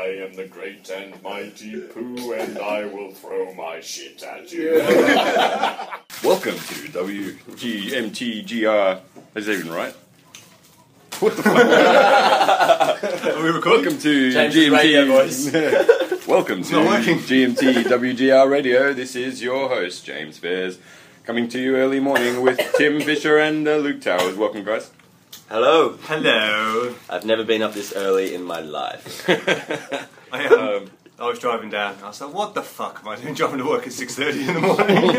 am the great and mighty Pooh, and I will throw my shit at you. Welcome to WGMTGR. Is that even right? What the fuck? Are we recording? Welcome to Change GMT. the radio voice. Welcome to GMT WGR Radio. This is your host, James Fairs, coming to you early morning with Tim Fisher and Luke Towers. Welcome, guys. Hello. Hello. I've never been up this early in my life. I was driving down. I was like, "What the fuck am I doing driving to work at 6:30 in the morning?"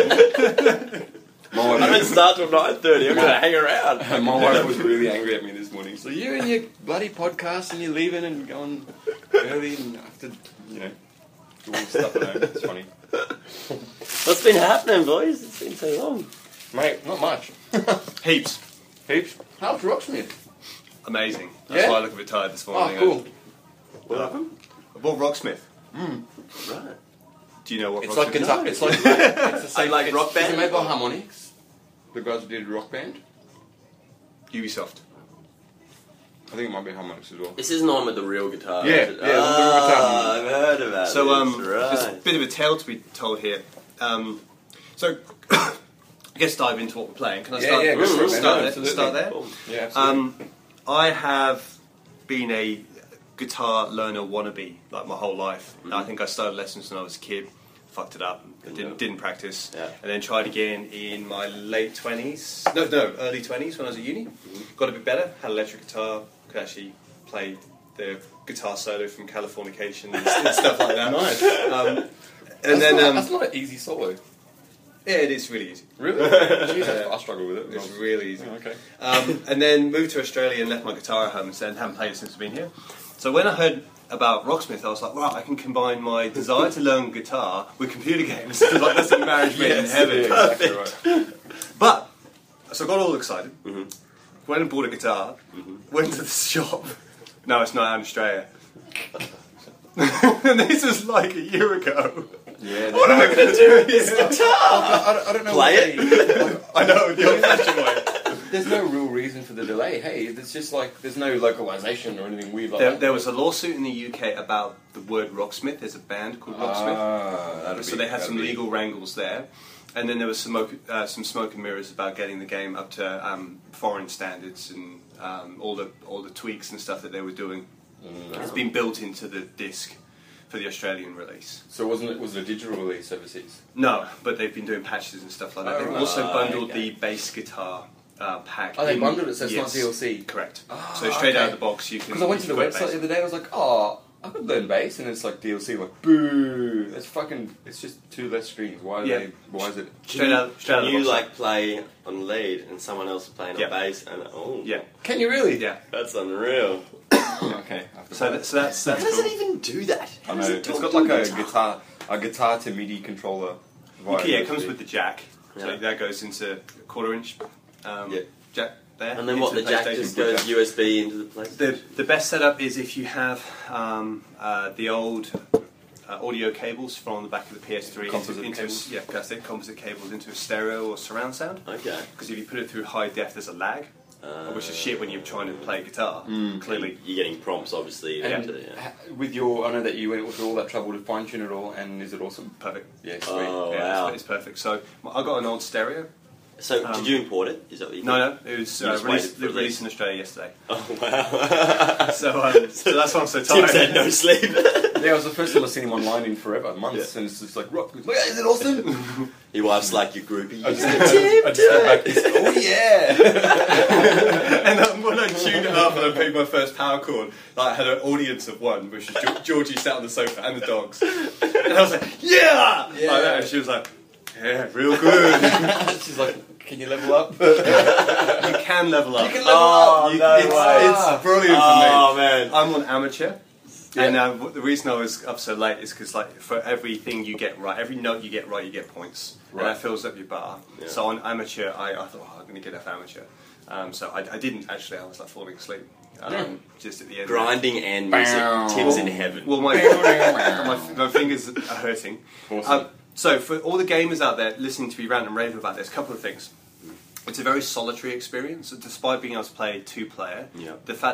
I don't start till 9:30. I'm going to hang around. My wife was really angry at me this morning. So you and your bloody podcast and you're leaving and going early and after, do all this stuff at home. It's funny. What's been happening, boys? It's been so long. Mate, not much. Heaps. Heaps. How's Rocksmith? Amazing. That's Yeah? why I look a bit tired this morning. Oh, cool. What happened? I bought Rocksmith. Right. Do you know what It's Rocksmith like is? guitar. It's like it's the same. I like it's, Rock Band. Is it made by Harmonix? The guys who did Rock Band. Ubisoft. I think it might be Harmonix as well. This isn't on with the real guitar. Yeah, is it? yeah, the real guitar. I've heard about So, this. there's a Right. bit of a tale to be told here. So, I guess dive into what we're playing. Can I start? Yeah, go for it, man. Start there. Absolutely. Start there. Cool. Yeah, absolutely. I have been a guitar learner wannabe like my whole life. I think I started lessons when I was a kid, fucked it up, didn't practice, Yeah. and then tried again in my late 20s. No, early 20s when I was at uni. Got a bit better, had an electric guitar, could actually play the guitar solo from Californication and stuff like that. Nice. And then, that's not an easy solo. yeah, it is really easy. Really? Jeez, I struggle with it. It's really easy. Oh, okay. And then moved to Australia and left my guitar at home and haven't played it since I've been here. So when I heard about Rocksmith, I was like, right, I can combine my desire to learn guitar with computer games. Like, that's a marriage made in heaven. Yeah, exactly right. But, so I got all excited, went and bought a guitar, went to the shop. No, it's not out in Australia. And this was like a year ago. Yeah. What am I going to do with this guitar? I don't know. Play it. I know, the old-fashioned way. There's no real reason for the delay. Hey, it's just like there's no localization or anything weird like that. There was a lawsuit in the UK about the word Rocksmith. There's a band called Rocksmith. So they had some legal wrangles there. And then there was some smoke and mirrors about getting the game up to foreign standards and all the tweaks and stuff that they were doing. It's been built into the disc for the Australian release. So was it a digital release overseas? No, but they've been doing patches and stuff like that. They've also bundled the bass guitar pack. Oh, they bundled it, so it's Yes, not DLC. Correct. Oh, So straight out okay. of the box, you can. Because I went to the website the other day, I was like, oh, I could learn bass, and it's like DLC, like, boo! That's fucking. It's just two less strings. Why is it? Straight out of Can the you box. like play on lead and someone else playing Yeah. on bass? And Yeah, Can you really? yeah. that's unreal. Okay. So that's How does cool. it even do that? I How know. does it It's talk got to like a a guitar to MIDI controller. via Yeah, it comes USB. with the jack. So Yeah. that goes into a quarter-inch jack there. And then what? into The jack PlayStation. just goes USB into the place. The best setup is if you have the old audio cables from the back of the PS3 Composite into cables? yeah, that's it, composite cables into a stereo or surround sound. Okay. Because if you put it through high def, there's a lag, which is shit when you're trying to play guitar. Clearly, You're getting prompts, obviously. And into, yeah. with your, I know that you went through all that trouble to fine tune it all, and is it awesome? perfect. Yeah, sweet. Oh, Yeah, wow. it's perfect. So I got an old stereo. So, did you import it? Is that what you did? No, it was You just waited for released in Australia yesterday. Oh, wow. So that's why I'm so Tim tired. said no sleep. Yeah, I was the first time I've seen him online in forever, months, and it's just like, rock, is it awesome? Your wife's like your groupie. I just get back and say, oh yeah! And then when I tuned it up and I played my first power chord, like, I had an audience of one, which was Georgie sat on the sofa and the dogs. And I was like, yeah! Like that, and she was like, yeah, real good. She's like, can you level up? You can level up. You can level up! It's brilliant for me. Oh, man. I'm on amateur. And the reason I was up so late is because, like, for everything you get right, every note you get right, you get points. And Right. that fills up your bar. Yeah. So on amateur, I thought, I'm going to get off amateur. So I didn't actually, I was like falling asleep. Just at the end. Grinding and music. Tim's in heaven. Well, my fingers are hurting. Awesome. So for all the gamers out there listening to me rant and rave about this, a couple of things. It's a very solitary experience. Despite being able to play two-player, Yeah. the fact that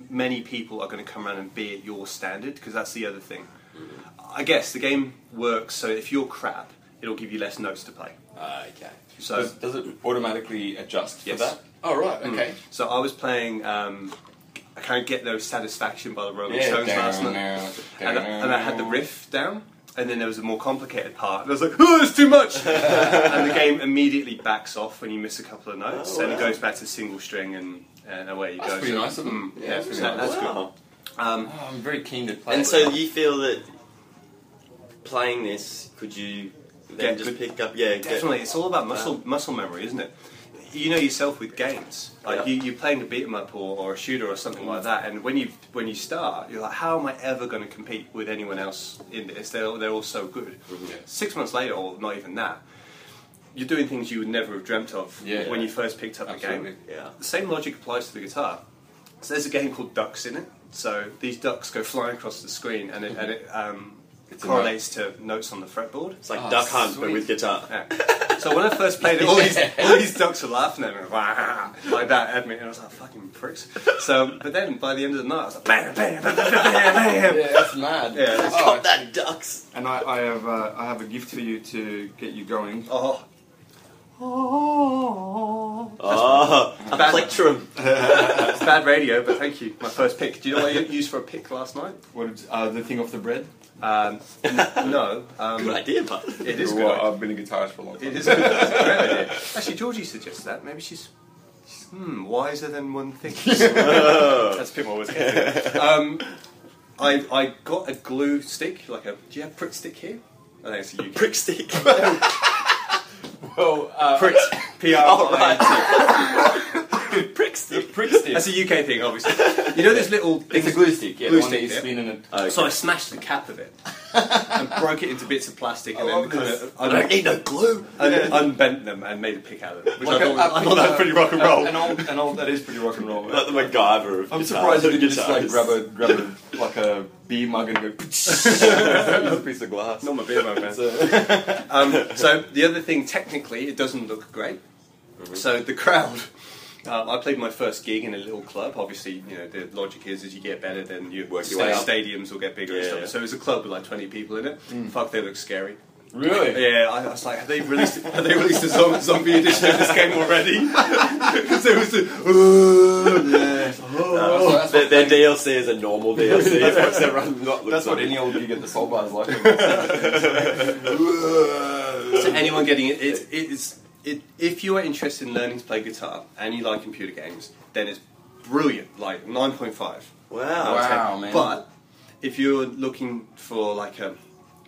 many people are going to come around and be at your standard, because that's the other thing. I guess the game works so if you're crap, it'll give you less notes to play. Okay. So does it automatically adjust for Yes. that? Oh, right, okay. So I was playing. I can't get no satisfaction by the Rolling Stones last night, and I had the riff down. And then there was a more complicated part, and I was like, "Oh, it's too much!" And the game immediately backs off when you miss a couple of notes, and it goes back to single string, and away you go. That's pretty nice of them. Yeah, that's that's good. I'm very keen to play. And it. so you feel that playing this, could you then just pick up? Yeah, Definitely, it's all about muscle memory, isn't it? You know yourself with games, like you're playing a beat 'em up or a shooter or something like that, and when you start, you're like, how am I ever going to compete with anyone else in this? They're all so good. 6 months later, or not even that, you're doing things you would never have dreamt of when you first picked up a game. Yeah. The same logic applies to the guitar. So there's a game called Ducks in it. So these ducks go flying across the screen, and it correlates to notes on the fretboard. It's like Duck Hunt, but with guitar. Yeah. So when I first played it, all these ducks were laughing at me, like that at me, and I was like, fucking pricks. So, but then by the end of the night, I was like, bam, bam, bam, bam, bam, bam. Yeah, that's mad. Yeah. Got that ducks. And I have a gift for you to get you going. Oh. A plectrum. It's bad radio, but thank you. My first pick. Do you know what I used for a pick last night? What the thing off the bread? No. Good idea, but It is good. Well, I've been a guitarist for a long time. It is good. It's a great idea. Actually, Georgie suggests that. Maybe she's wiser than one thinks. That's a bit more I got a glue stick, like a. Do you have prick stick here? I think it's a UK. prick stick. Well, Prick. P-R-I-C. Prick stick. prick stick. That's a UK thing, obviously. You know those little things. It's a glue stick, yeah. Glue the one that stick, you yeah. spin and it. Okay. So I smashed the cap of it and broke it into bits of plastic and then kind of I don't need no glue. unbent them and made a pick out of it. Which Like I thought that was pretty rock and roll. That is pretty rock and roll. Like the MacGyver of I'm guitars. surprised you didn't just like Guitars. grab a like a beer mug and go. Use a piece of glass. Not my beer mug, man. So the other thing, technically, it doesn't look great. So the crowd. I played my first gig in a little club. Obviously, you know the logic is as you get better, then you Work your way up. stadiums will get bigger and stuff. So it was a club with like 20 people in it. Fuck, they look scary. Really? Yeah, I was like, have they released a zombie edition of this game already? Because there was Their DLC is a normal DLC. That's everyone not looks That's what like. any old gig at the Soul Bar is like. So anyone getting it, if you are interested in learning to play guitar and you like computer games, then it's brilliant, like 9.5. Wow. Wow, man. But if you're looking for like a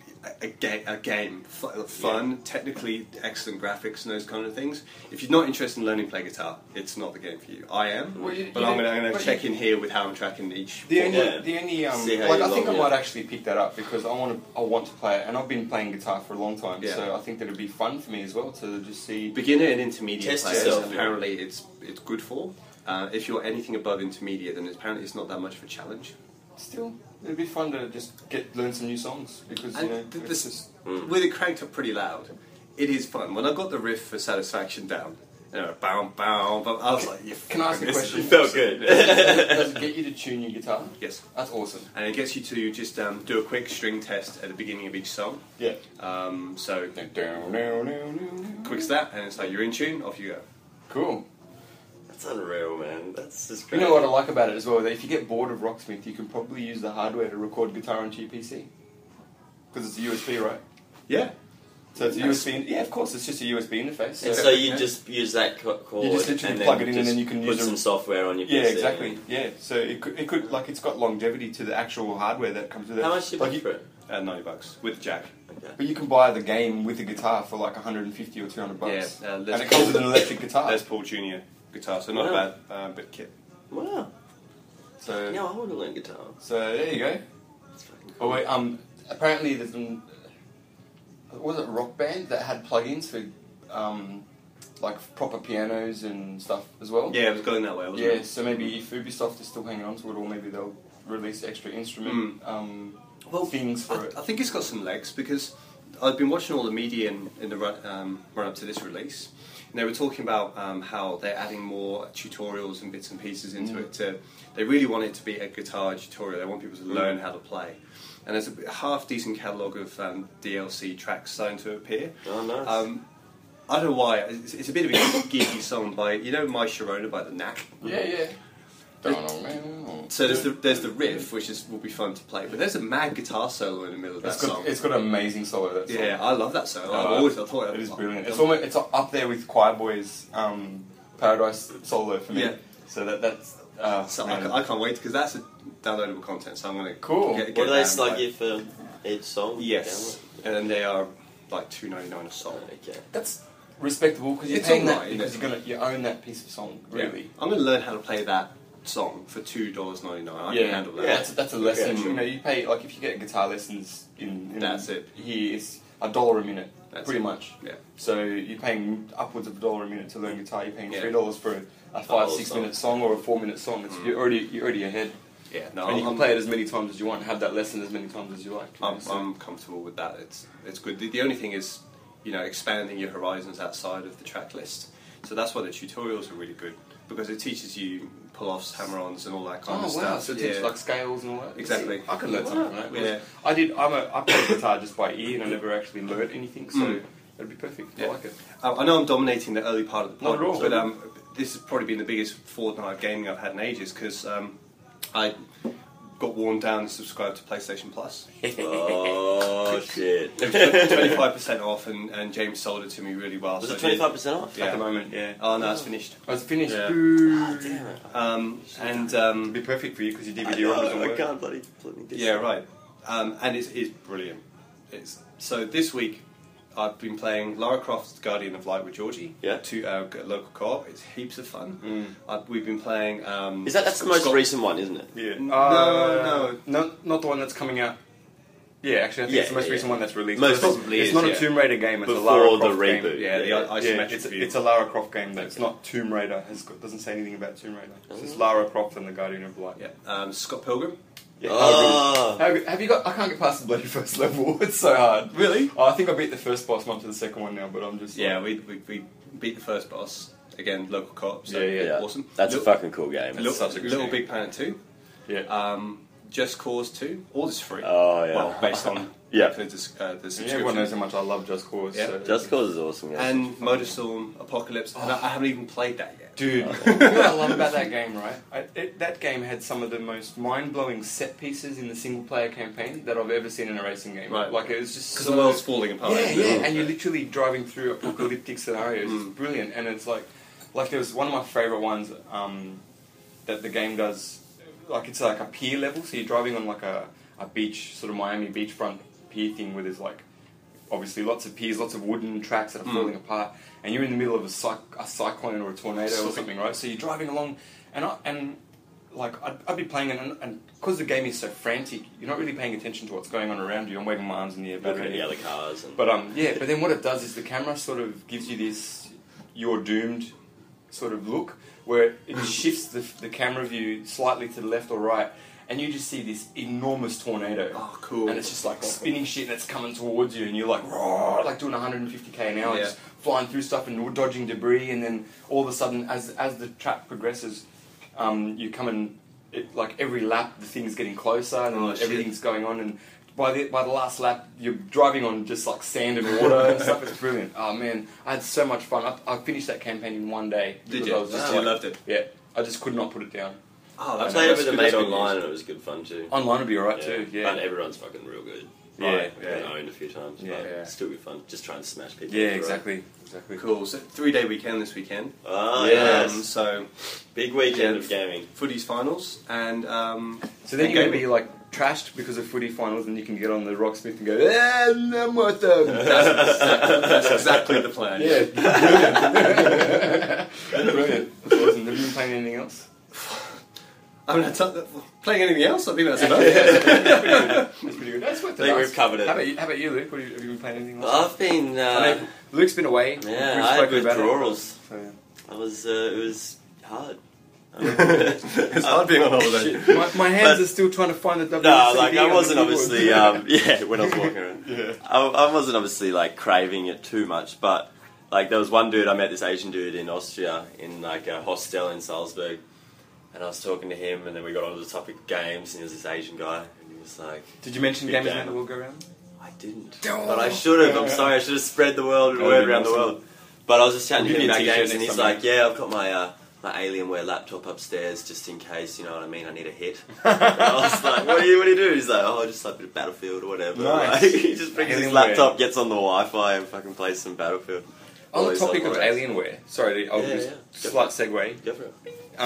game, fun, technically excellent graphics and those kind of things, if you're not interested in learning to play guitar, it's not the game for you. I am, but I'm going to check in here with how I'm tracking each. The only See how like you I think I log in. might actually pick that up because I want to play it, and I've been playing guitar for a long time, Yeah. so I think that it'd be fun for me as well to just see. Beginner and intermediate Test players, yourself, apparently it's good for. If you're anything above intermediate, then apparently it's not that much of a challenge. Still, it'd be fun to just learn some new songs because you know And it's just with it cranked up pretty loud, it is fun. When I got the riff for Satisfaction down, you know, bow, bow, but I was like, Can I ask a question? You felt good. Does it get you to tune your guitar? Yes. That's awesome. And it gets you to just do a quick string test at the beginning of each song. Yeah. So quick that, and it's like you're in tune, off you go. Cool. That's unreal, man. That's just You great. know what I like about it as well? That if you get bored of Rocksmith, you can probably use the hardware to record guitar on GPC. Because it's a USB, right? Yeah. So it's a USB. Yeah, of course, it's just a USB interface. And so you just use that cord You just literally and plug then it in and then you can put use some software on your PC. Yeah, exactly. Yeah, so it could like it's got longevity to the actual hardware that comes with it. How much did you like pay for it? $90 with the jack. Okay. But you can buy the game with the guitar for like $150 or $200. Yeah, and it comes with an electric guitar. Les Paul Jr. guitar, so not Wow. a bad bit kit. Wow. So Yeah, I want to learn guitar. So there you go. That's fucking Oh wait, apparently there's was it Rock Band that had plugins for like proper pianos and stuff as well? Yeah, it was going that way, wasn't Yeah, it? so maybe if Ubisoft is still hanging on to it, or maybe they'll release extra instrument things for it. I think it's got some legs because I've been watching all the media in the run up to this release, and they were talking about how they're adding more tutorials and bits and pieces into it. They really want it to be a guitar tutorial. They want people to learn how to play. And there's a half decent catalogue of DLC tracks starting to appear. Oh, nice. I don't know why. It's a bit of a geeky song by, you know, My Sharona by The Knack? Yeah. So there's the riff, which will be fun to play, but there's a mad guitar solo in the middle of that song. It's got an amazing solo. That song. Yeah, I love that solo. I thought it is brilliant. It's up there with Choir Boy's Paradise solo for me. Yeah. So that's. I can't wait because that's a downloadable content. So I'm going to What do they slug you for each song? Yes, and they are like $2.99 a song. Okay. That's respectable because you're paying that because you own that piece of song. Really, yeah. I'm going to learn how to play that song for $2.99. I can handle that. Yeah, that's a lesson. You know, you pay like if you get guitar lessons in that's it. Here it's $1 a minute, pretty much. Yeah. So you're paying upwards of $1 a minute to learn guitar. You're paying $3 for a 5-6 minute song or a 4-minute song. You're already ahead. Yeah, no, and you can play it as many times as you want. Have that lesson as many times as you like. I'm comfortable with that. It's good. The only thing is, you know, expanding your horizons outside of the track list. So that's why the tutorials are really good because it teaches you pull-offs, hammer-ons, and all that kind of stuff. Oh wow! So it teaches like scales and all that. Exactly. I can learn something from that. Yeah. I play guitar just by ear, and I never actually learned anything. So it'd be perfect. Yeah. I like it. I know I'm dominating the early part of the pod, Not at all. but this has probably been the biggest fortnight of gaming I've had in ages because I got worn down and subscribed to PlayStation Plus. Oh shit! It was 25% off, and James sold it to me really well. Was it 25% off? Yeah. At the moment, yeah. Oh no, it's finished. Oh, it's finished. Yeah. Oh, damn it. It'd be perfect for you because your DVD ROM doesn't I work. can't bloody this. Yeah, right. And it's brilliant. So this week I've been playing Lara Croft's Guardian of Light with Georgie. Yeah. To local co-op. It's heaps of fun. We've been playing. That's the most recent one, isn't it? Yeah. No. Not the one that's coming out. Yeah, actually, I think it's the most recent one that's released. Most probably it's is, not a Tomb Raider game. It's a Before Lara the Croft reboot. game. Yeah, the isometric view. It's a Lara Croft game. That's not Tomb Raider. Doesn't say anything about Tomb Raider. It's Lara Croft and the Guardian of Light. Yeah. Scott Pilgrim. Yeah. Oh. Have you got? I can't get past the bloody first level. It's so hard. Really? I think I beat the first boss. I'm up to the second one now, but I'm just. Yeah, we beat the first boss. Again, local co-op. So Yeah. Awesome. That's a fucking cool game. Such a good Little game. Big Planet 2. Yeah. Just Cause 2. All this free. Oh yeah. Well, based on Yeah. the subscription. Everyone knows how much I love Just Cause. Yeah. So. Just Cause is awesome. Yeah. And Motorstorm Apocalypse. And I haven't even played that yet. Dude, you know what I love about that game, right? That game had some of the most mind-blowing set pieces in the single-player campaign that I've ever seen in a racing game. Right. Like, it was just Because the world's falling apart. Yeah, and you're literally driving through apocalyptic scenarios. It's brilliant, and it's like there was one of my favourite ones that the game does. Like, it's like a pier level, so you're driving on like a beach, sort of Miami beachfront pier thing where there's like obviously lots of piers, lots of wooden tracks that are falling apart, and you're in the middle of a cyclone or a tornado or something, right? So you're driving along, and I'd be playing, and because the game is so frantic, you're not really paying attention to what's going on around you. I'm waving my arms in the air, Looking at the other cars. And but but then what it does is the camera sort of gives you this "you're doomed" sort of look, where it shifts the camera view slightly to the left or right, and you just see this enormous tornado. Oh, cool. And it's just like spinning shit and it's coming towards you, and you're like, roar, like doing 150k an hour, just flying through stuff and dodging debris, and then all of a sudden, as the track progresses, you come and like every lap the thing's getting closer and everything's going on, and by the last lap you're driving on just like sand and water and stuff. It's brilliant. Oh man, I had so much fun. I finished that campaign in one day. Did you? You loved it? Yeah, I just could not put it down. Oh, I played it with a mate online and it was good fun too. Online would be alright too, yeah. And everyone's fucking real good. Yeah, I've been owned a few times, but it's still good fun. Just try and smash people. Yeah, exactly. Cool. So 3-day weekend this weekend. Oh, yes. So big weekend of gaming. Footy's finals and so then you're going to be like trashed because of footy finals, and you can get on the Rocksmith and go, no more them. That's exactly the plan. Yeah, brilliant. That's awesome. Have you been playing anything else? I mean, playing anything else? I think that's enough. That's pretty good. That's what I think we've covered it. How about you, Luke? Have you been playing anything else? I've been. I know Luke's been away. Yeah, We've I had spoken about it. withdrawals. So, It was hard. It's hard being on holiday. My hands are still trying to find the WCD. No, like I wasn't obviously, yeah, when I was walking around. Yeah. I wasn't obviously like craving it too much, but like there was one dude, I met this Asian dude in Austria in like a hostel in Salzburg, and I was talking to him, and then we got onto the topic of games, and he was this Asian guy, and he was like... Did you mention Big Gamers game. Make the World Go Round? I didn't, but I should have. I'm sorry, I should have spread the word around the world. But I was just chatting to him about games, and he's like, "Yeah, I've got my Alienware laptop upstairs just in case, you know what I mean. I need a hit." And I was like, "What do you do?" He's like, "Oh, just like a bit of Battlefield or whatever." Nice. Like, he just brings his laptop, gets on the Wi-Fi, and fucking plays some Battlefield. On the topic of Alienware, sorry, I'll just slight segue. Go for it.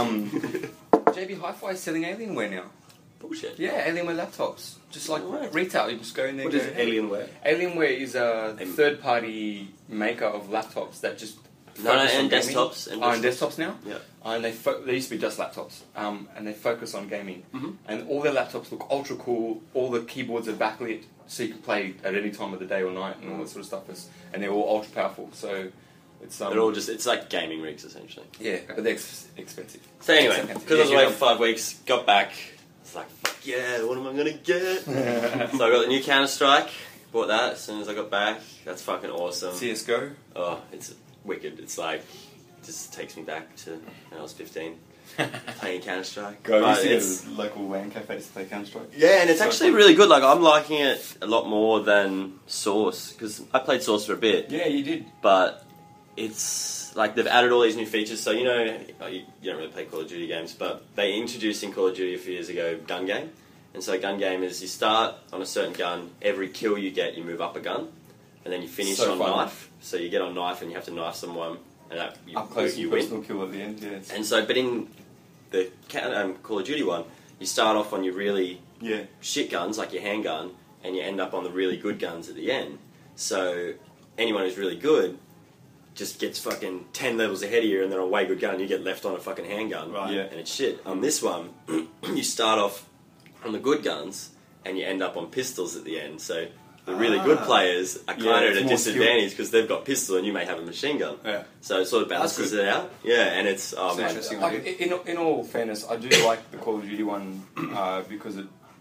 JB Hi-Fi is selling Alienware now. Bullshit. Yeah, Alienware laptops. Just like retail, you just go in there. What is Alienware? Alienware is a third-party maker of laptops that just and desktops. And desktops now? Yeah. And they used to be just laptops. And they focus on gaming. Mm-hmm. And all their laptops look ultra cool. All the keyboards are backlit, so you can play at any time of the day or night and all that sort of stuff. And they're all ultra powerful. So it's They're all just, it's like gaming rigs essentially. yeah, but they're expensive. So anyway, because I was away for 5 weeks, got back, it's like, fuck yeah, what am I gonna get? So I got the new Counter-Strike, bought that as soon as I got back. That's fucking awesome. CSGO? Oh, it's wicked. It's like, just takes me back to when I was 15, playing Counter-Strike. Go, But we used it's- to go to local LAN cafes to play Counter-Strike. Yeah, and it's actually really good. Like, I'm liking it a lot more than Source, because I played Source for a bit, Yeah, you did. but it's like they've added all these new features. So, you know, you don't really play Call of Duty games, but they introduced in Call of Duty a few years ago gun game. And so gun game is you start on a certain gun, every kill you get, you move up a gun, and then you finish So on fun. knife. So you get on knife and you have to knife someone, and that, Up close you and win. personal kill at the end, yeah. And so, but in the Call of Duty one, you start off on your really Yeah. shit guns, like your handgun, and you end up on the really good guns at the end. So anyone who's really good just gets fucking 10 levels ahead of you, and they're on a way good gun, and you get left on a fucking handgun, Right. Yeah. and it's shit. On this one, you start off on the good guns, and you end up on pistols at the end. So the really good players are kind Yeah, of it's at a more disadvantage because they've got pistol and you may have a machine gun. Yeah. So it sort of balances it out. Yeah, and it's oh, man. interesting. Like, in all fairness, I do like the Call of Duty one because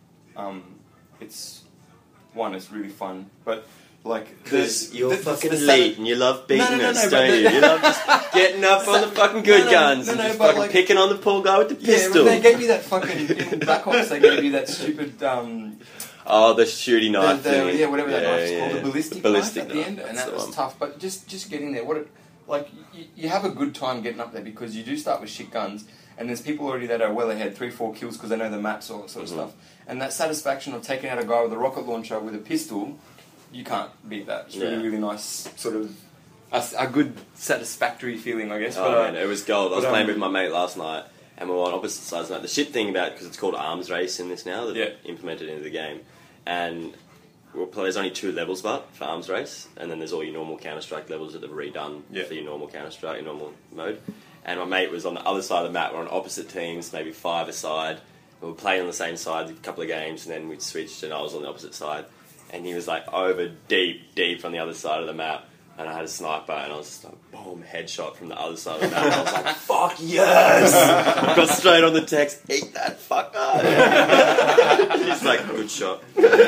it's really fun. But like, Because you're fucking the elite and you love beating No, us, but don't you? You love just getting up on the fucking good guns and just but fucking like- picking on the poor guy with the pistol. They gave you that fucking in Black Ops. They gave you that stupid Oh, the shooty knife thing. whatever that knife's called, the ballistic knife at the knife, end, and that's that the was one. tough. But just getting there, you have a good time getting up there because you do start with shit guns, and there's people already that are well ahead, 3-4 kills because they know the maps, all that sort of stuff, and that satisfaction of taking out a guy with a rocket launcher with a pistol, you can't beat that. It's really nice, sort of a good satisfactory feeling, I guess. Oh but, man, it was gold. I was but, playing with my mate last night, and we were on opposite sides. Now, the shit thing about, because it's called Arms Race in this now, they've implemented into the game, and there's only 2 levels but for Arms Race, and then there's all your normal Counter-Strike levels that they've redone for your normal Counter-Strike, your normal mode. And my mate was on the other side of the map. We're on opposite teams, maybe 5 aside. We were playing on the same side a couple of games, and then we switched, and I was on the opposite side. And he was like over deep on the other side of the map. And I had a sniper, and I was just like, boom, headshot from the other side of the map. And I was like, fuck yes! Got straight on the text, eat that fucker! He's like, good shot.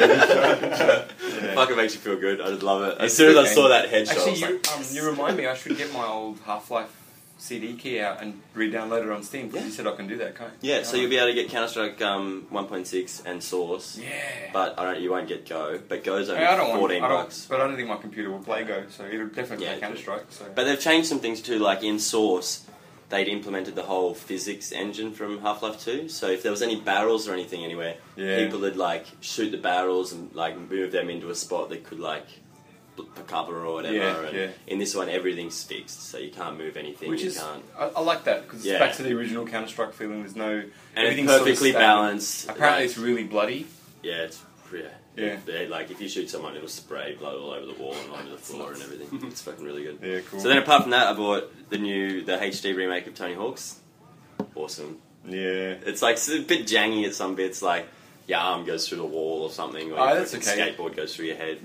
Fucking makes you feel good. I just love it. As soon as I saw that headshot, I was Actually, like, you remind me, I should get my old Half-Life CD key out and re-download it on Steam because you said I can do that, can't you? yeah, so you'll be able to get Counter-Strike 1.6 and Source. Yeah. But you won't get Go. But Go's only I don't $14. but I don't think my computer will play Go, so it'll definitely play Counter-Strike. So. But they've changed some things too, like in Source, they'd implemented the whole physics engine from Half-Life 2. So if there was any barrels or anything anywhere, people would like shoot the barrels and like move them into a spot that could like cover or whatever. In this one, everything's fixed, so you can't move anything. Which you is, can't. I like that because it's back to the original Counter-Strike feeling. There's no And it's everything's perfectly sort of balanced. Apparently, like, it's really bloody. yeah, it's Yeah. like if you shoot someone, it'll spray blood all over the wall and onto the floor and everything. It's fucking really good. Yeah, cool. So then, apart from that, I bought the HD remake of Tony Hawk's. Awesome. Yeah. It's like it's a bit jangy at some bits. Like your arm goes through the wall or something, or Oh, your that's okay. skateboard goes through your head.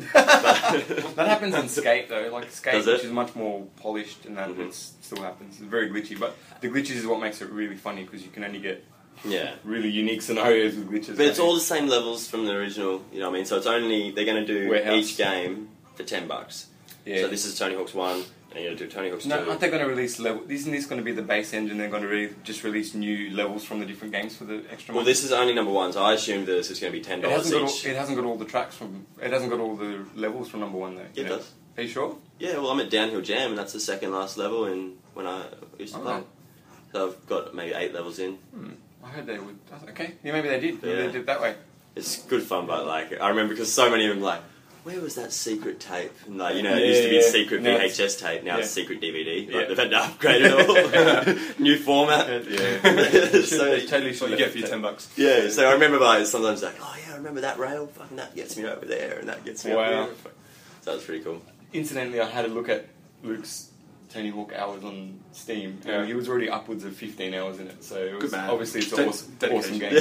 That happens in Skate though. Like Skate, Does it? which is much more polished, and that it still happens. It's very glitchy, but the glitches is what makes it really funny because you can only get Yeah. really unique scenarios with glitches. But it's all the same levels from the original, you know what I mean? So it's only, they're going to do Warehouse. each game for $10. Yeah. So this is Tony Hawk's 1, and you're going to do Tony Hawk's 2. No, aren't they going to release level? Isn't this going to be the base engine? They're going to just release new levels from the different games for the extra Well, money? this is only number 1, so I assumed that this is going to be $10 each. It hasn't got all the tracks from. It hasn't got all the levels from number 1 though. It does. Are you sure? Yeah, well, I'm at Downhill Jam, and that's the second last level when I used to play. Alright. So I've got maybe 8 levels in. I heard they would. Okay, yeah, maybe they did. Maybe Yeah. they did it that way. It's good fun, but like I remember because so many of them like, where was that secret tape? And like, you know, it used to be secret Now VHS tape. Now it's secret DVD. Yeah. Like, they've had to upgrade it all. New format. Yeah. So Totally What you get for your $10. yeah. So I remember like sometimes like, oh yeah, I remember that rail. Fucking that gets me over there, and that gets me Wow. over there. So that's pretty cool. Incidentally, I had a look at Luke's Tony Hawk hours on Steam, and he was already upwards of 15 hours in it. So it was, Good man. obviously it's an awesome game.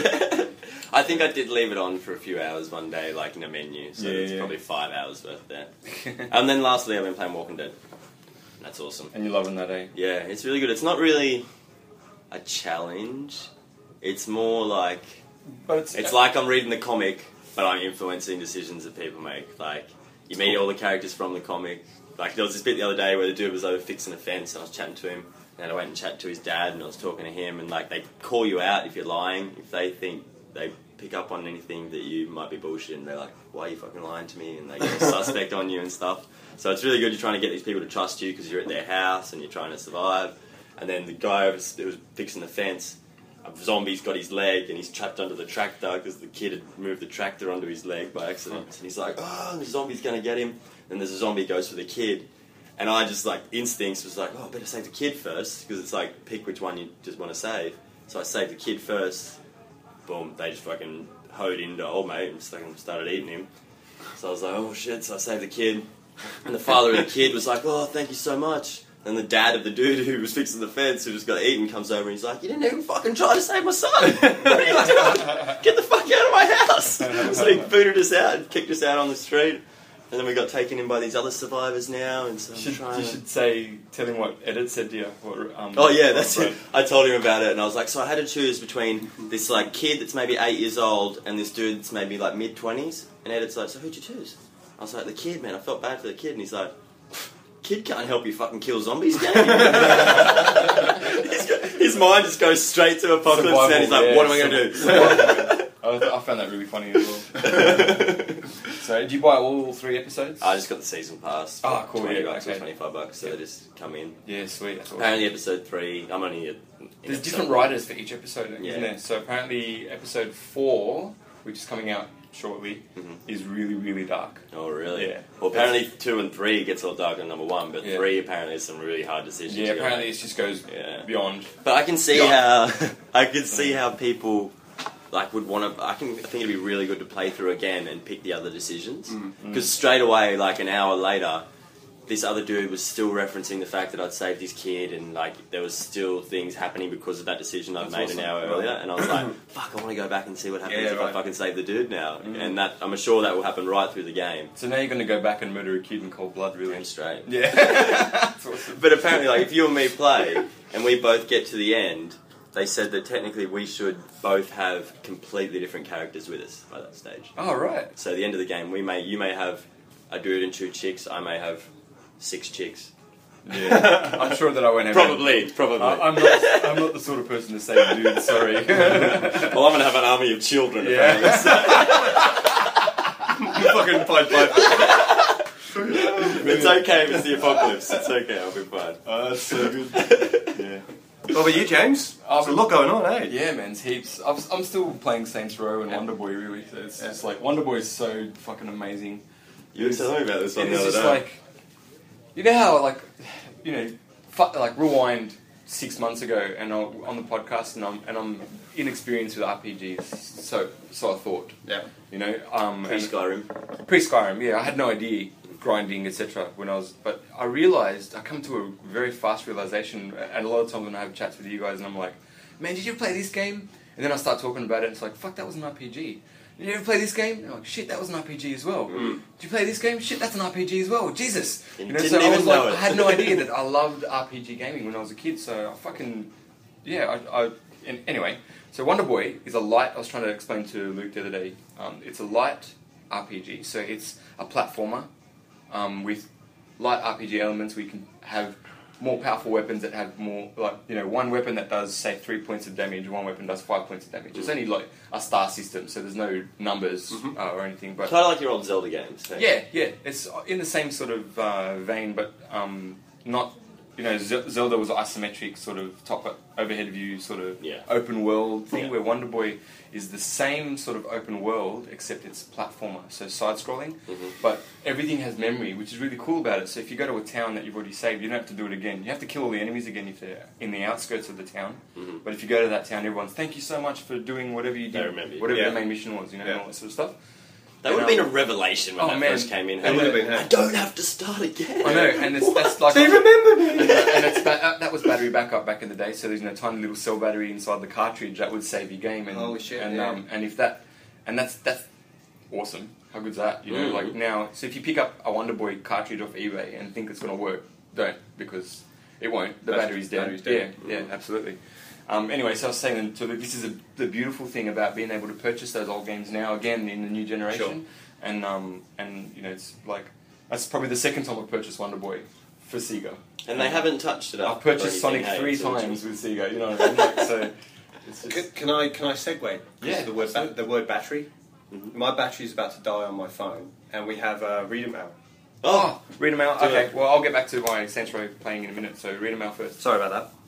I think I did leave it on for a few hours one day, like in a menu. So it's Yeah. probably 5 hours worth there. And then lastly, I've been playing Walking Dead. That's awesome. And you're loving that, eh? Yeah, it's really good. It's not really a challenge. It's more like But it's like I'm reading the comic, but I'm influencing decisions that people make. Like you meet all the characters from the comic. Like there was this bit the other day where the dude was over fixing a fence, and I was chatting to him, and I went and chatted to his dad, and I was talking to him, and like they call you out if you're lying, if they think they pick up on anything that you might be bullshitting. They're like, "Why are you fucking lying to me?" And they get a suspect on you and stuff. So it's really good. You're trying to get these people to trust you because you're at their house and you're trying to survive. And then the guy who was fixing the fence, a zombie's got his leg and he's trapped under the tractor because the kid had moved the tractor onto his leg by accident. And he's like, oh, the zombie's going to get him. And there's a zombie goes for the kid. And I just, like, instincts was like, oh, I better save the kid first because it's like, pick which one you just want to save. So I saved the kid first. Boom, they just fucking hoed into old mate and started eating him. So I was like, oh shit, so I saved the kid. And the father of the kid was like, oh, thank you so much. And the dad of the dude who was fixing the fence, who just got eaten, comes over and he's like, you didn't even fucking try to save my son. What are you doing? Get the fuck out of my house. So he booted us out and kicked us out on the street. And then we got taken in by these other survivors now. And so I'm trying you should tell him what Edit said to you. Oh yeah, that's it. I told him about it, and I was like, so I had to choose between this like kid that's maybe 8 years old and this dude that's maybe like mid-20s. And Edit's like, so who'd you choose? I was like, the kid, man. I felt bad for the kid, and he's like, kid can't help you fucking kill zombies, game. His mind just goes straight to apocalypse, Survival, and he's like, what am I going to do? I found that really funny as well. So, did you buy all 3 episodes? I just got the season pass. For Oh, cool, $20 yeah, or okay. $25, so they just come in. Yeah, sweet. That's awesome. Apparently, episode 3. I'm only. There's different writers for each episode, isn't Yeah. there? So apparently, episode 4, which is coming out shortly, is really, really dark. Oh, really? Yeah. Well, apparently 2 and 3 gets all dark on number 1, but Yeah. 3 apparently is some really hard decisions. Yeah, to apparently make. it just goes Yeah. beyond. But I can see how I can see how people like would want to. I think it'd be really good to play through again and pick the other decisions because straight away, like an hour later, this other dude was still referencing the fact that I'd saved his kid and like there was still things happening because of that decision I'd made an hour earlier, and I was like, fuck, I want to go back and see what happens if I fucking save the dude now, and that I'm sure that will happen right through the game. So now you're going to go back and murder a kid in cold blood, really? And straight. Yeah. That's awesome. But apparently, like if you and me play and we both get to the end, they said that technically we should both have completely different characters with us by that stage. Oh, right. So at the end of the game, you may have a dude and 2 chicks. I may have 6 chicks. Yeah. I'm sure that I won't have... Probably. I'm not the sort of person to say dude, sorry. Well, I'm going to have an army of children. Yeah. Fucking fight. It's okay if it's the apocalypse. It's okay, I'll be fine. Oh, that's so good. Yeah. What about you, James? There's a lot going on, eh? Yeah, man, it's heaps. I'm still playing Saints Row and Wonder Boy, really. So it's just like, Wonder Boy is so fucking amazing. You were telling me about this one the It's other just day. like, you know how, like, you know, like rewind 6 months ago and on the podcast and I'm inexperienced with RPGs, so I thought. Yeah. You know, Pre-Skyrim. Pre-Skyrim, yeah, I had no idea grinding, etc. But I realized, I come to a very fast realization, and a lot of times when I have chats with you guys, and I'm like, man, did you play this game? And then I start talking about it, and it's like, fuck, that was an RPG. Did you ever play this game? And I'm like, shit, that was an RPG as well. Did you play this game? Shit, that's an RPG as well. Jesus. You know, so I had no idea that I loved RPG gaming when I was a kid, so I fucking... Yeah, anyway, so Wonder Boy is a light... I was trying to explain to Luke the other day. It's a light RPG, so it's a platformer with light RPG elements. We can have more powerful weapons that have more, like, you know, one weapon that does, say, 3 points of damage, one weapon does 5 points of damage. It's only like a star system, so there's no numbers or anything. But kind of like your old Zelda games. So. Yeah, it's in the same sort of vein, but not, you know, Zelda was isometric, sort of top overhead view, sort of open world thing, where Wonder Boy is the same sort of open world, except it's platformer, so side-scrolling, but everything has memory, which is really cool about it. So if you go to a town that you've already saved, you don't have to do it again. You have to kill all the enemies again if they're in the outskirts of the town, but if you go to that town, everyone's, thank you so much for doing whatever you did, whatever the main mission was, you know, and all that sort of stuff. That would have been a revelation when that first came in. I don't have to start again. I know, and that's like... They remember me! And that was battery backup back in the day, so there's, you know, tiny little cell battery inside the cartridge that would save your game. And, holy shit, and if that... And that's awesome. How good's that? You know, like now... So if you pick up a Wonder Boy cartridge off eBay and think it's going to work, don't, because it won't. The battery's dead. Yeah, absolutely. Anyway, so I was saying, this is the beautiful thing about being able to purchase those old games now, again, in the new generation. And you know, it's like, that's probably the second time I've purchased Wonder Boy for Sega. And they haven't touched it up. I've purchased Sonic 3 times with Sega, you know what I mean? Like, so, it's just... Can I segue? Yeah. The word battery. My battery is about to die on my phone, and we have reader mail. Oh, reader mail? Okay, well, I'll get back to my Saints Row playing in a minute, so reader mail first. Sorry about that.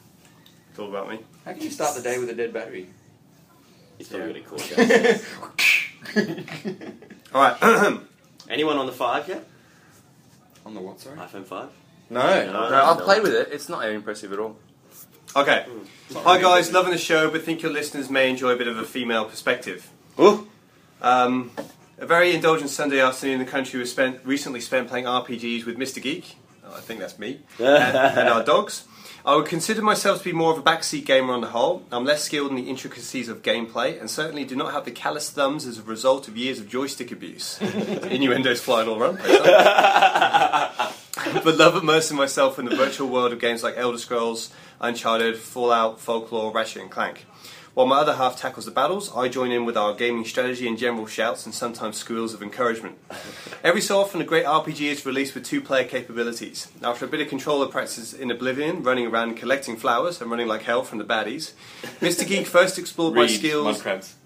It's all about me. How can you start the day with a dead battery? He's probably going to call you. Alright. Anyone on the 5 yet? On the what, sorry? iPhone 5? No, I've played with it. It's not impressive at all. Okay. Hi guys, loving the show, but think your listeners may enjoy a bit of a female perspective. Ooh. A very indulgent Sunday afternoon in the country was recently spent playing RPGs with Mr. Geek. I think that's me. and our dogs. I would consider myself to be more of a backseat gamer on the whole. I'm less skilled in the intricacies of gameplay, and certainly do not have the callous thumbs as a result of years of joystick abuse. Innuendos flying all around. But love immersing myself in the virtual world of games like Elder Scrolls, Uncharted, Fallout, Folklore, Ratchet & Clank. While my other half tackles the battles, I join in with our gaming strategy and general shouts and sometimes squeals of encouragement. Every so often, a great RPG is released with 2-player capabilities. After a bit of controller practice in Oblivion, running around collecting flowers and running like hell from the baddies, Mr. Geek first explored my skills...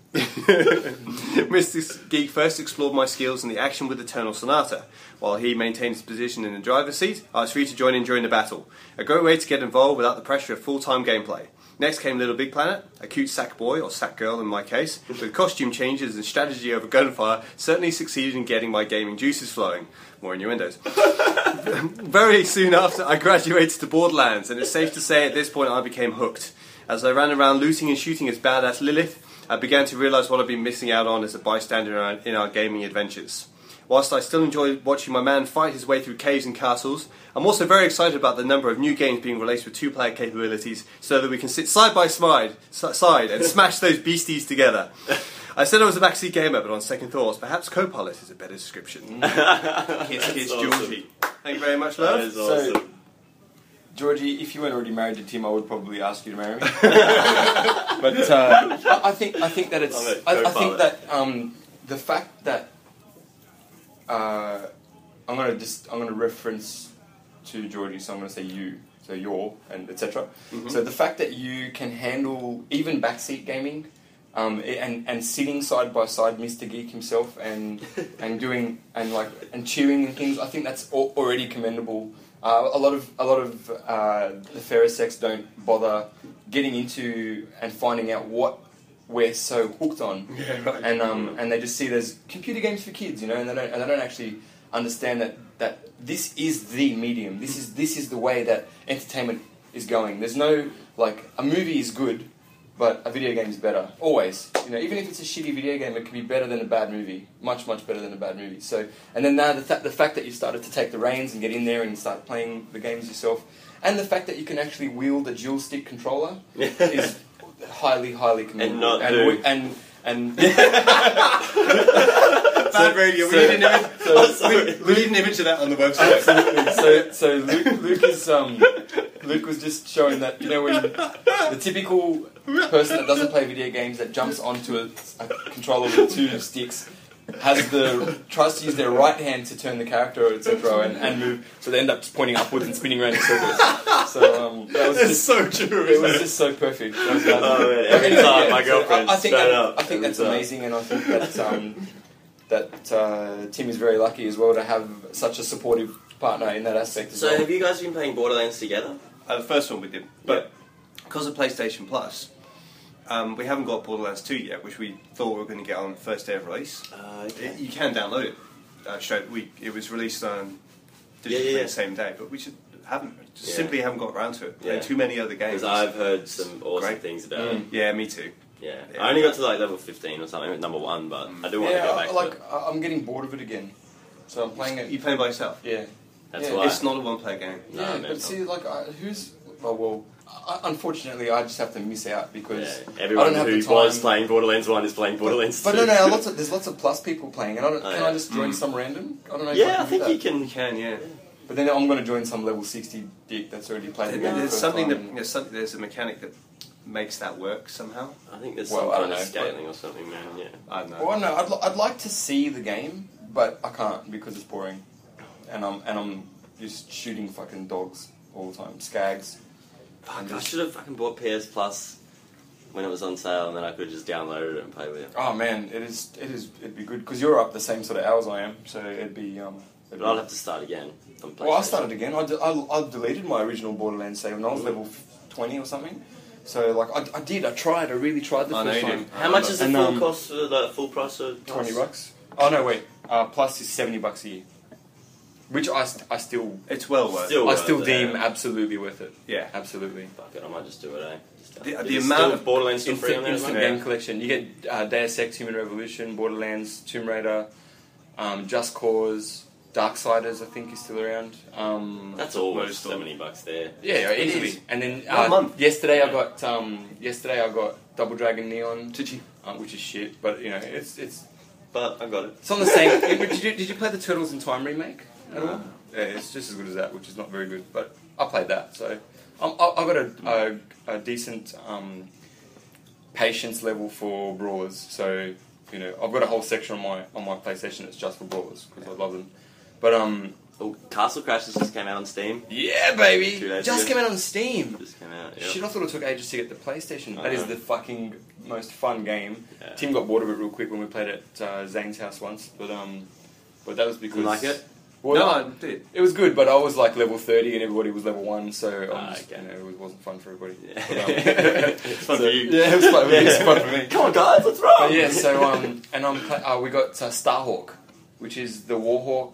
Mr. Geek first explored my skills in the action with Eternal Sonata. While he maintained his position in the driver's seat, I was free to join in during the battle. A great way to get involved without the pressure of full-time gameplay. Next came Little Big Planet, a cute sack boy, or sack girl in my case, with costume changes and strategy over gunfire, certainly succeeded in getting my gaming juices flowing. More innuendos. Very soon after, I graduated to Borderlands, and it's safe to say at this point I became hooked. As I ran around looting and shooting as badass Lilith, I began to realise what I'd been missing out on as a bystander in our gaming adventures. Whilst I still enjoy watching my man fight his way through caves and castles, I'm also very excited about the number of new games being released with 2-player capabilities so that we can sit side by side and smash those beasties together. I said I was a backseat gamer, but on second thoughts, perhaps Copilot is a better description. Kiss, awesome. Georgie. Thank you very much, love. That is awesome. So, Georgie, if you weren't already married to Tim, I would probably ask you to marry me. But I think that it's. I think that the fact that I'm going to reference to Georgie, so I'm going to say you, so you're, and etc. So the fact that you can handle even backseat gaming, and sitting side by side, Mr. Geek himself, and doing and cheering and things, I think that's already commendable. A lot of the fairer sex don't bother getting into and finding out what we're so hooked on, and they just see there's computer games for kids, you know, and they don't actually understand that this is the medium. This is the way that entertainment is going. There's no, like, a movie is good, but a video game is better. Always. You know, even if it's a shitty video game, it can be better than a bad movie. Much, much better than a bad movie. So, and then now the fact that you started to take the reins and get in there and start playing the games yourself, and the fact that you can actually wield a dual stick controller is highly, highly commendable. And bad radio. We need an image of that on the website. Absolutely. So Luke is Luke was just showing that, you know, when the typical person that doesn't play video games that jumps onto a controller with two sticks tries to use their right hand to turn the character, etc., and move, so they end up just pointing upwards and spinning around in circles. So that was just so true. It was just so perfect. Every time my girlfriend. I think that's amazing, and I think that Tim is very lucky as well to have such a supportive partner in that aspect as well. So have you guys been playing Borderlands together? The first one we did, but because of PlayStation Plus, we haven't got Borderlands 2 yet, which we thought we were going to get on the first day of release. Okay. You can download it straight. It was released on digitally the same day, but we simply haven't got around to it. There are too many other games. Because I've heard some awesome things about it. Yeah, me too. Yeah. I only got to like level 15 or something with number 1, but I do want to go back to it. I'm getting bored of it again, so I'm playing it. You playing by yourself? Yeah. That's why. It's not a one-player game. Yeah, No, but see, like, unfortunately, I just have to miss out because everyone I don't have who the time. was playing Borderlands 1 is playing Borderlands 2. But no, there's lots of Plus people playing, and can I just join some random? I don't know. Yeah, I if I think can you can. Yeah. But then I'm going to join some level 60 dick that's already played the game. There's a mechanic that makes that work somehow. I think there's some kind of scaling or something, man. Yeah. I don't know. Well, no, I'd like to see the game, but I can't because it's boring, and I'm just shooting fucking dogs all the time, skags. Fuck, I should have fucking bought PS Plus when it was on sale, and then I could have just downloaded it and play with it. Oh man, it'd be good because you're up the same sort of hours I am, so it'd be. But I'll have to start again. Well, I started again. I deleted my original Borderlands save when I was level 20 or something. So like I really tried the first time. How much is the full cost for the full price of $20? Oh no, wait. Plus is $70 a year. Which I still... It's well worth it. I still deem absolutely worth it. Yeah. Absolutely. Fuck it, I might just do it, eh? The amount of Borderlands still free on there? Instant game collection. You get Deus Ex, Human Revolution, Borderlands, Tomb Raider, Just Cause, Darksiders, I think, is still around. That's almost $70 there. Yeah, easily. And then yesterday I got Double Dragon Neon. Did you? Which is shit, but you know it's. But I got it. It's on the same. Did you play the Turtles in Time remake at all? Yeah, it's just as good as that, which is not very good. But I played that, so I've got a decent patience level for brawlers. So you know, I've got a whole section on my PlayStation that's just for brawlers because I love them. But Castle Crashers just came out on Steam. Yeah, baby, just came out on Steam. Just came out. Yep. Shit, I thought it took ages to get the PlayStation. That is the fucking most fun game. Yeah. Tim got bored of it real quick when we played at Zane's house once, but that was because you like it. Well, no, I did. It was good, but I was like level 30 and everybody was level 1, so you know, it wasn't fun for everybody. Yeah. But, it's fun for you. Yeah, it was fun. It was fun for me. Come on, guys, let's roll. But yeah, so and we got Starhawk, which is the Warhawk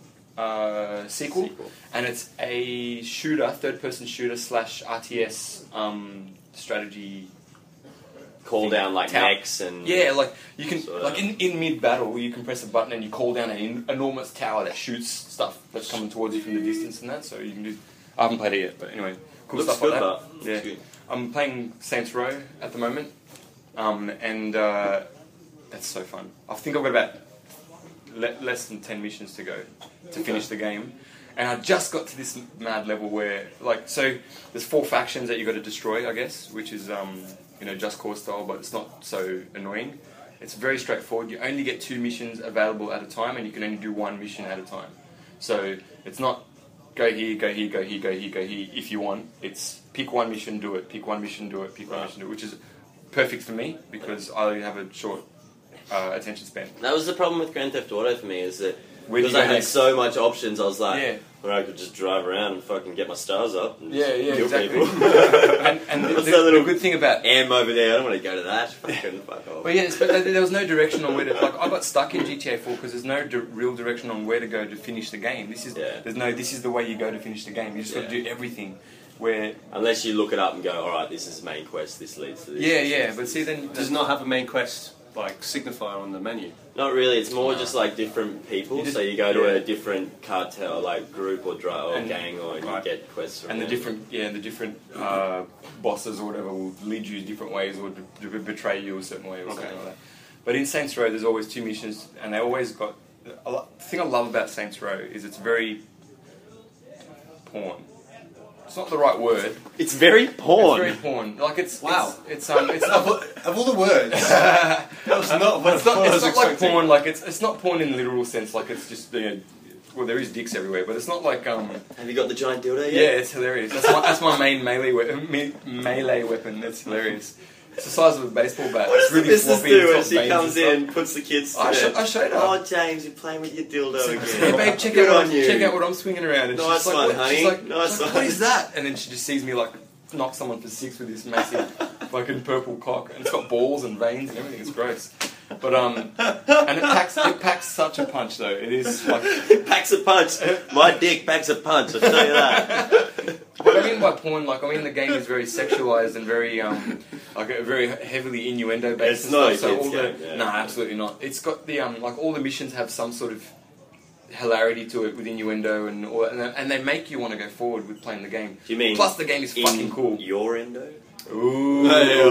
sequel, and it's a third-person shooter / RTS strategy. Call down like mechs and like you can in mid battle you can press a button and you call down an enormous tower that shoots stuff that's coming towards you from the distance and that. So you can do. I haven't played it yet, but anyway, cool looks stuff good, like that. Yeah, I'm playing Saints Row at the moment, and that's so fun. I think I've got about less than 10 missions to go to finish the game. And I just got to this mad level where, so there's 4 factions that you got to destroy, I guess, which is, Just Cause style, but it's not so annoying. It's very straightforward. You only get 2 missions available at a time, and you can only do 1 mission at a time. So it's not go here, go here, go here, go here, go here if you want. It's pick 1 mission, do it, pick 1 mission, do it, pick 1 mission, do it, which is perfect for me because I have a short attention span. That was the problem with Grand Theft Auto for me, is that because I had so much options, I was like, where I could just drive around and fucking get my stars up and kill people. and the good thing about M over there, I don't want to go to that. Fuck off. Well, yes, but there was no direction on where to. I got stuck in GTA 4 because there's no real direction on where to go to finish the game. This is this is the way you go to finish the game. You just got to do everything. Where unless you look it up and go, all right, this is main quest. This leads to this. Yeah. But see, then does not have a main quest like signifier on the menu. Not really. It's more just like different people. So you go to a different cartel, like group or gang, or you get quests. From the different bosses or whatever will lead you different ways or betray you a certain way or something like that. But in Saints Row, there's always 2 missions, and they always got. The thing I love about Saints Row is it's very porn. It's not the right word. It's very porn. It's very porn. Like it's wow. It's not of all the words. That was not what it's not I was like expecting. porn. Like it's not porn in the literal sense. Like it's just well, there is dicks everywhere, but it's not like Have you got the giant dildo yet? Yeah, it's hilarious. That's my main melee weapon. That's hilarious. It's the size of a baseball bat. What does it's really the missus floppy. do It's when got she veins comes and in, puts the kids to I bed? showed her. Oh, James, you're playing with your dildo again. Hey babe, check out what I'm swinging around. And Nice she's like, one, what? honey. She's like, Nice one. What is that? And then she just sees me like knock someone for 6 with this massive fucking purple cock, and it's got balls and veins and everything. It's gross. But and it packs such a punch though. It is like It packs a punch. My dick packs a punch. I'll tell you that. What I mean by porn, like I mean the game is very sexualized and very like a very heavily innuendo based. It's not a so kids all the game, yeah. no, absolutely not. It's got the like all the missions have some sort of hilarity to it with innuendo and all, and they make you want to go forward with playing the game. Do you mean Plus the game is fucking cool. Your endo? Ooh.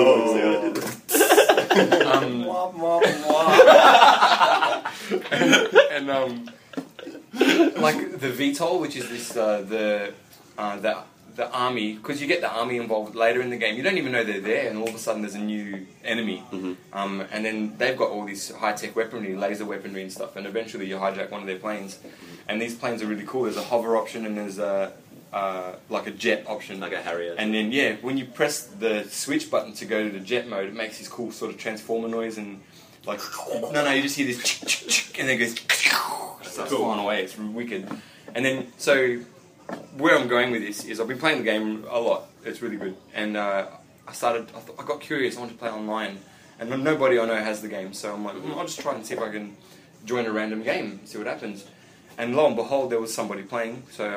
And like the VTOL, which is this the army, because you get the army involved later in the game. You don't even know they're there, and all of a sudden there's a new enemy. Mm-hmm. And then they've got all this high-tech weaponry, laser weaponry and stuff, and eventually you hijack one of their planes. And these planes are really cool. There's a hover option and there's like a jet option. Like a Harrier. And then, when you press the switch button to go to the jet mode, it makes this cool sort of transformer noise and like, you just hear this and then it goes, starts flying away. It's wicked. And then, so where I'm going with this is I've been playing the game a lot. It's really good. And I got curious. I wanted to play online. And nobody I know has the game. So I'm like, I'll just try and see if I can join a random game, see what happens. And lo and behold, there was somebody playing. So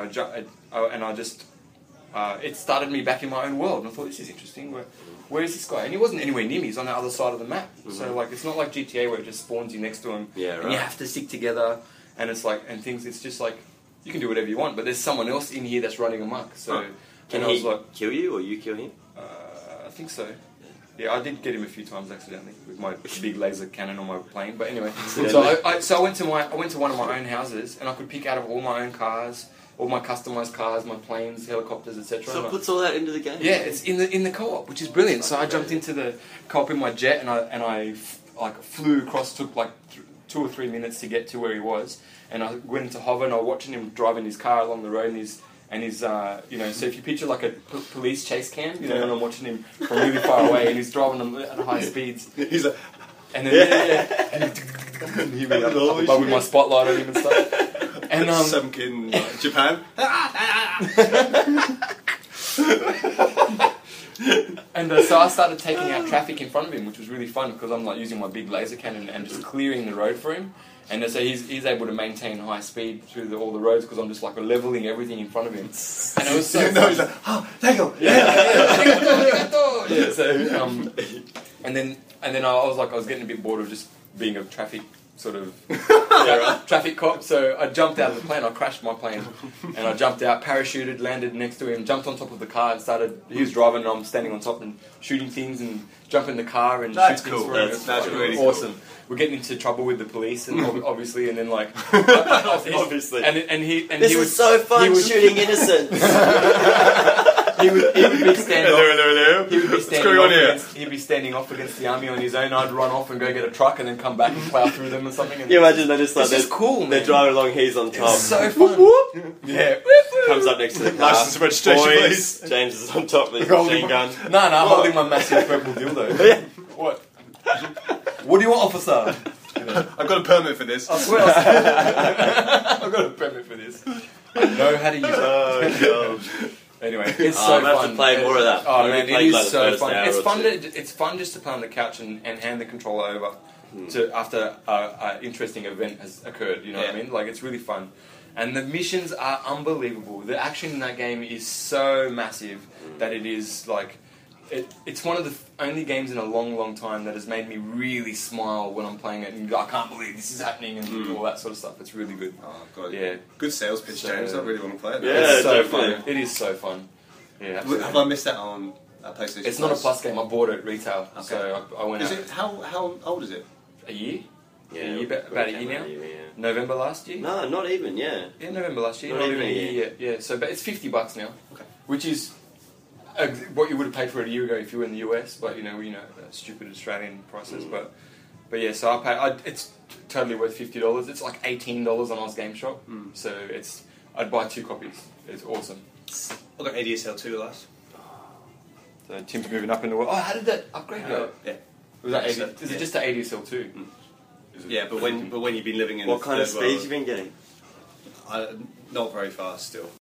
it started me back in my own world. And I thought, this is interesting. Where is this guy? And he wasn't anywhere near me. He's on the other side of the map. Mm-hmm. So like, it's not like GTA where it just spawns you next to him. Yeah, right. And you have to stick together. And it's like, and things. It's just like you can do whatever you want. But there's someone else in here that's running amok. So Can I was he like, kill you or you kill him? I think so. Yeah, I did get him a few times accidentally with my big laser cannon on my plane. But anyway, so I went to one of my own houses, and I could pick out of all my own cars, all my customized cars, my planes, helicopters, etc. So it puts all that into the game. Yeah, it's in the co-op, which is brilliant. So I jumped into the co-op in my jet, and I flew across. Took like 2 or 3 minutes to get to where he was, and I went into hover, and I was watching him driving his car along the road, and he's so if you picture like a police chase cam, and I'm watching him from really far away, and he's driving them at high speeds. He's like, and then and he went up above with my spotlight on him and stuff. And some kid in Japan. And so I started taking out traffic in front of him, which was really fun because I'm like using my big laser cannon and just clearing the road for him. And so he's able to maintain high speed through all the roads because I'm just like leveling everything in front of him. And it was so fun. He's like, oh, thank you. Yeah. So and then I was getting a bit bored of just being a traffic sort of traffic cop. So I jumped out of the plane. I crashed my plane, and I jumped out, parachuted, landed next to him, jumped on top of the car, and started. He was driving, and I'm standing on top and shooting things and jump in the car and that's shoot cool. things for him. That's really awesome. Cool. We're getting into trouble with the police, and obviously, and then like obviously, and he this he is so fun shooting innocents. He would be standing hello. He would be What's going on here? He'd be standing off against the army on his own. I'd run off and go get a truck and then come back and plough through them or something. And you imagine they're just like, it's just cool, man. They're driving along, he's on top. It's so fun. Yeah. Comes up next to the car. License and registration, Boys, James is on top with his machine gun. No, holding my massive purple dildo. What? What do you want, officer? I've got a permit for this. I swear I've got a permit for this. I know how to use it. Oh, God. Anyway, it's so I'm fun. going to have to play more of that. Oh man, it is so fun. It's fun. It's fun just to play on the couch and hand the controller over to after an interesting event has occurred. You know what I mean? Like it's really fun, and the missions are unbelievable. The action in that game is so massive that it is like it's one of the only games in a long time that has made me really smile when I'm playing it and go, I can't believe this is happening and all that sort of stuff. It's really good. Oh god, yeah, good sales pitch, James. I really want to play it. Yeah, it's so definitely. fun. It is so fun. Yeah, absolutely. Have I missed that on PlayStation? It's not a Plus game. I bought it retail, Okay. so I went Is out. it how old is it? a year. Yeah, about a year now. November last year. No, not even. Yeah. Yeah, November last year. Not even a year yet. Yeah. So, but it's $50 now. Okay. Which is what you would have paid for it a year ago if you were in the US. But stupid Australian prices. But yeah. So it's totally worth $50. It's like $18 on Oz Game Shop. So I'd buy 2 copies. It's awesome. I got ADSL 2 last. So Tim's moving up in the world. Oh, how did that upgrade go? Yeah. Was that is it just the ADSL 2? Yeah, but when you've been living in what kind of speeds world, you been getting? Not very fast still.